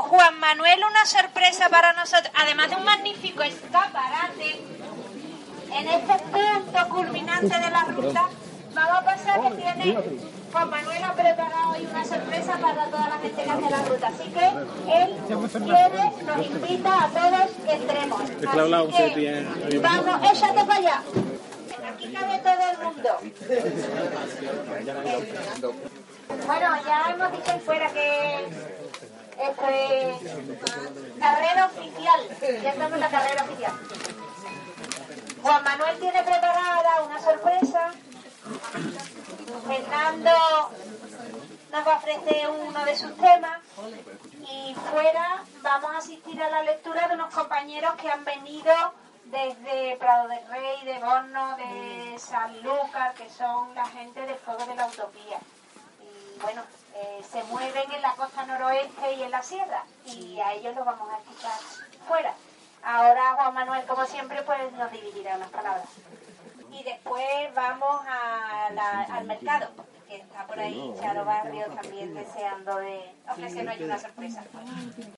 Juan Manuel una sorpresa para nosotros, además de un magnífico escaparate en este punto culminante de la ruta. Vamos a pasar que tiene Juan Manuel ha preparado hoy una sorpresa para toda la gente que hace la ruta, así que él quiere, nos invita a todos que entremos. Así que vamos, échate para allá. Aquí cabe todo el mundo. Bueno, ya hemos dicho ahí fuera que esto es carrera oficial. Ya estamos en la carrera oficial. Juan Manuel tiene preparada una sorpresa. Fernando nos va a ofrecer uno de sus temas y fuera vamos a asistir a la lectura de unos compañeros que han venido desde Prado del Rey, de Borno, de Sanlúcar, que son la gente del Fuego de la Utopía. Y bueno, se mueven en la costa noroeste y en la sierra y a ellos los vamos a escuchar fuera. Ahora Juan Manuel, como siempre, pues nos dividirá unas palabras. Y después vamos al mercado, que está por ahí Charo Barrio también deseando de ofrecernos una sorpresa.